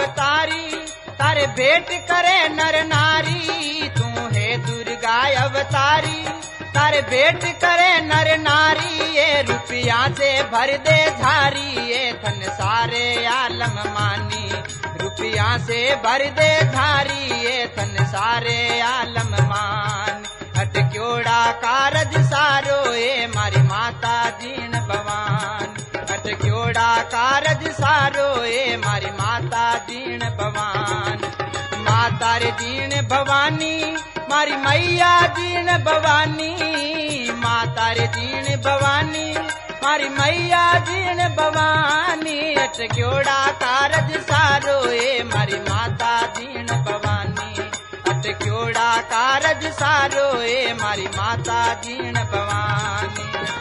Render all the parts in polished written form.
अवतारी तारे भेंट करे नर नारी। तू है दुर्गा अवतारी तारे भेंट करे नर नारी। ये रुपया से भर दे झारी ये धन सारे आलम मानी। रुपया से भर दे झारी ये धन सारे आलम मान। अट क्योड़ा कारज सारो ये मारी माता दीन भवान। अट क्योड़ा कारज सारो ये मारी माता दीन भवान। माता रे दीन भवानी मारी मैया दीन भवानी। माता रे दीन भवानी मारी मैया दीन भवानी। अट क्योड़ा कारज सारो ये मारी माता दीन भवानी। अट क्योड़ा कारज सारो ये मारी माता दीन भवानी।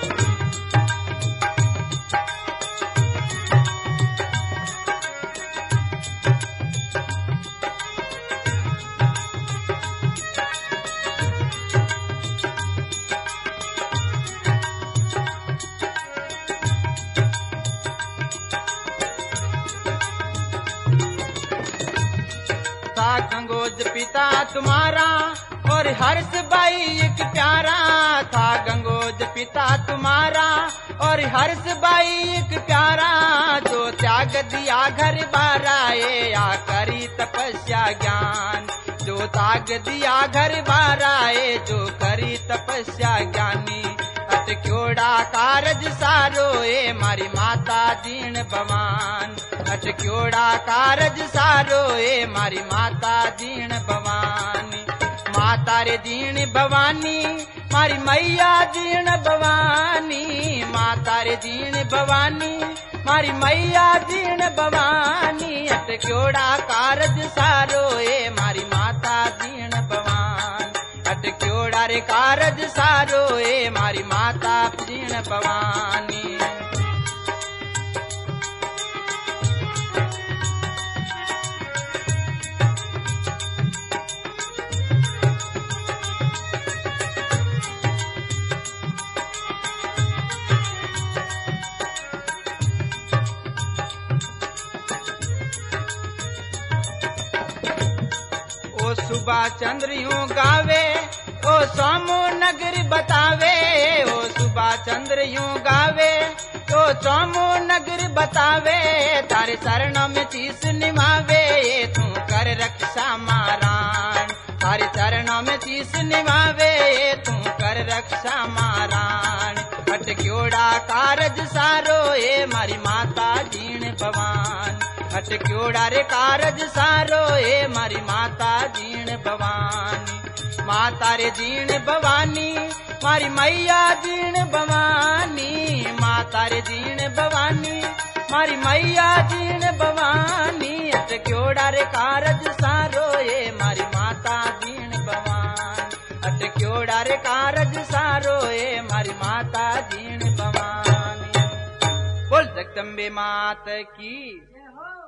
था गंगोज पिता तुम्हारा और हर्ष बाई एक प्यारा। था गंगोज पिता तुम्हारा और हर्ष बाई एक प्यारा। जो त्याग दिया घर बारा ये आ करी तपस्या ज्ञान। जो त्याग दिया घर बारा ये जो करी तपस्या ज्ञानी। अट क्योड़ा कारज सारो ये मारी माता दीन भवान। अट क्योड़ा कारज सारो ये मारी माता दीन भवानी। माता रे दीन भवानी मारी मैया दीन भवानी। माता रे दीन भवानी मारी मैया दीन भवानी। अट क्योड़ा कारज सारो ये मारी माता दीन भवान। अट क्योड़ा रे कारज सारो ये मारी माता दीन भवानी। ओ सुबह चंद्र यूं गावे ओ सोमो नगर बतावे। ओ सुबह चंद्र यूं गावे ओ सोमो नगर बतावे। तारे चरणों में शीस निभावे ये तू कर रक्षा मारान। तारे चरणों में शीस निभावे ये तू कर रक्षा मारान। अट क्योड़ा कारज सारो ये मारी माता दीन भवान। अट क्योड़ा रे कारज सारो ये मारी माता दीन भवानी। माता रे दीन भवानी मारी मैया दीन भवानी। माता रे दीन भवानी मारी मैया दीन भवानी। अट क्योड़ा रे कारज सारो ये मारी माता दीन भवान। अट क्योड़ा रे कारज सारो ये मारी माता दीन भवानी। बोल जगदम्बे मात की।